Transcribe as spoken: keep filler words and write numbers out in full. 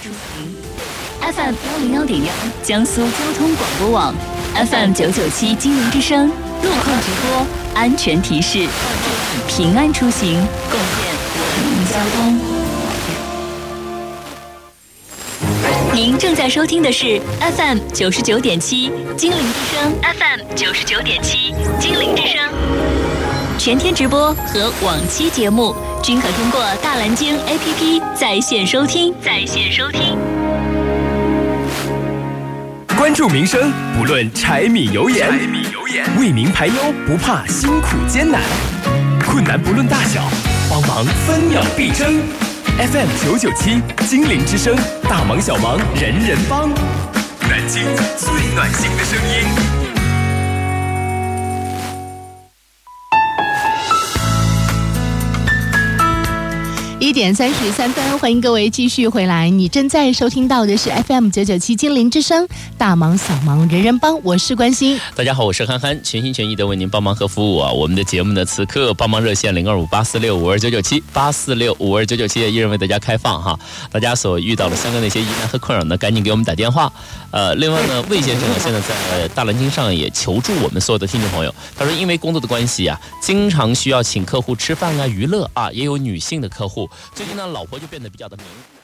出行 F M 幺零幺点幺江苏交通广播网 F M 九九七金陵之声路况直播，安全提示，平安出行，共建文明交通。您正在收听的是 F M 九十九点七金陵之声 ，F M 九十九点七金陵之声。全天直播和往期节目均可通过大蓝鲸 A P P 在线收听，在线收听。 关注民生，不论柴米油盐，柴米油盐，为民排忧不怕辛苦艰难，困难不论大小，帮忙分秒必争。F M 九九七金陵之声，大忙小忙人人帮，南京最暖心的声音。 一点三十三分，欢迎各位继续回来。你正在收听到的是 F M 九九七金陵之声，大忙小忙人人帮，我是关心。 大家好，我是憨憨，全心全意的为您帮忙和服务啊。我们的节目呢，此刻帮忙热线零二五八四六五二九九七八四六五二九九七依然为大家开放哈。大家所遇到的相关的一些疑难和困扰呢，赶紧给我们打电话。呃，另外呢，魏先生呢现在在大蓝鲸上也求助我们所有的听众朋友，他说因为工作的关系啊，经常需要请客户吃饭啊、娱乐啊，也有女性的客户。最近呢，老婆就变得比较的敏感。